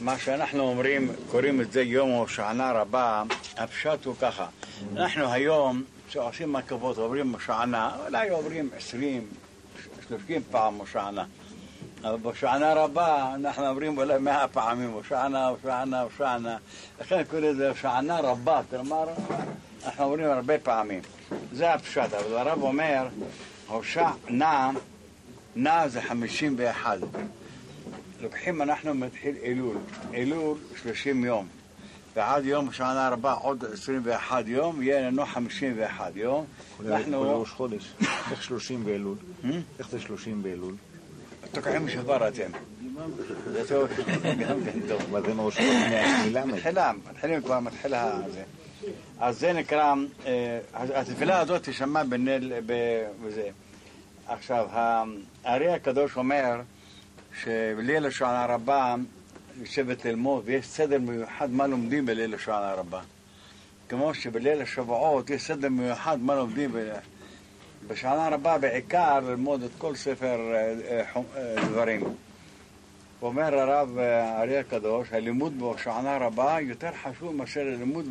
מה שאנחנו אומרים, קוראים את זה יום הושענא רבה, הפשט הוא ככה. אנחנו היום, שעושים עקבות, עוברים הושענא, אולי עוברים 20, 30 פעם הושענא. אבל בהושענא רבה אנחנו עוברים אולי 100 פעמים, הושענא, הושענא, הושענא. לכן קוראים לזה הושענא רבה, כלומר, אנחנו עוברים הרבה פעמים. זה הפשט, אבל הרב אומר, הושענא, נא זה 51. לוקחים אנחנו מתחיל אלול 30 יום, ועד יום הושענא רבה עוד 21 יום, יהיה לנו 51 יום. אנחנו ראש חודש, איך 30 באלול? איך זה 30 באלול? תוקעים שבר אתם. זה טוב, גם כן טוב. מה זה ראש חודש? מתחילים כבר, מתחילה זה. אז זה נקרא, התפילה הזאת תשמע בנל, וזה. עכשיו, הארי הקדוש אומר, שבליל הושענא רבה יושבת ללמוד, ויש סדר מיוחד מה לומדים בליל הושענא רבה. כמו שבליל השבועות יש סדר מיוחד מה לומדים בהושענא רבה, בעיקר ללמוד את כל ספר דברים. אומר הרב הארי הקדוש, הלימוד בהושענא רבה יותר חשוב מאשר הלימוד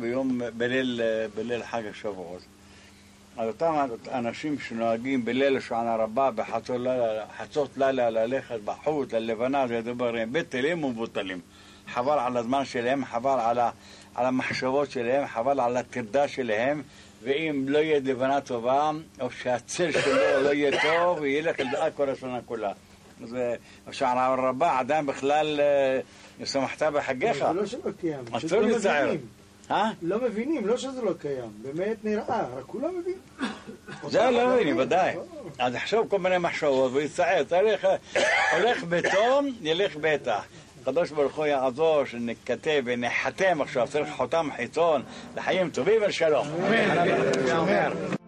בליל חג השבועות. על אותם אנשים שנוהגים בליל הושענא רבה, בחצות לילה ללכת בחוץ, ללבנה, זה דברים בטלים ומבוטלים. חבל על הזמן שלהם, חבל על המחשבות שלהם, חבל על הטרדה שלהם, ואם לא יהיה לבנה טובה, או שהצל שלו לא יהיה טוב, וילך לדעה כל השנה כולה. אז הושענא רבה עדיין בכלל שמחת בחגיך. זה לא שלא קיים, פשוט לא מבינים. לא מבינים, לא שזה לא קיים, באמת נראה, רק הוא לא מבין. זה לא מבינים, ודאי. אז יחשוב כל מיני מחשבות ויצער, הולך ביתו, ילך ביתה. הקדוש ברוך הוא יעזור שנכתב ונחתם עכשיו, צריך חותם חיצון לחיים טובים ושלום. אמן.